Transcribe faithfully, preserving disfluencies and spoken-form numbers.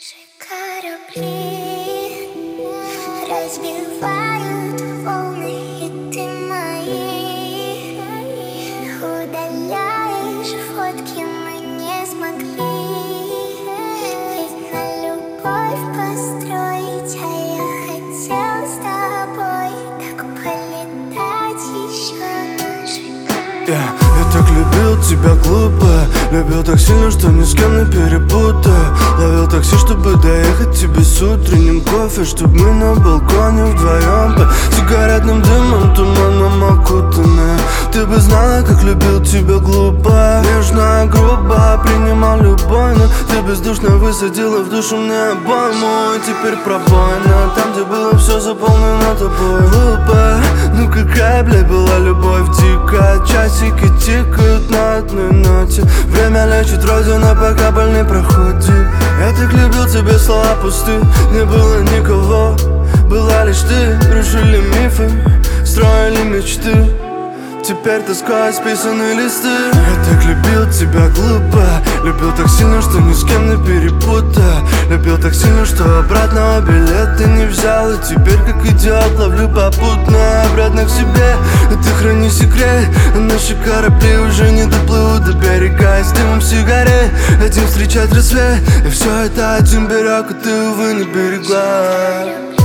Наши корабли разбивают волны, и ты мои удаляешь фотки, мы не смогли ведь на любовь построить, а я хотел с тобой так полетать еще наши корабли. Yeah, я так любил тебя глупо, любил так сильно, что ни с кем не перепутаю. Ловил такси, чтобы доехать тебе с утренним кофе, чтобы мы на балконе вдвоем по сигаретным дымом, туманом окутаны. Ты бы знала, как любил тебя глупо, нежно, грубо принимал любой, но ты бездушно высадила в душу мне обойму. И теперь пробоина, там, где было все заполнено тобой. Глупо, ну какая, блядь, была любовь дикая. Часики тикают на одной ноте, время лечит родина, пока боль не проходит. Я так любил тебя, слова пусты, не было никого, была лишь ты. Рушили мифы, строили мечты, теперь тоска исписанные листы. Я так любил тебя глупо, любил так сильно, что ни с кем не перепутаю. Любил так сильно, что обратного билета не взял. И теперь как идиот ловлю попутно обратно к себе. Но ты храни секрет, наши корабли уже не доплывут до берега. И с дымом сигарет один встречать рассвет, и все это один берег, а ты, увы, не берегла.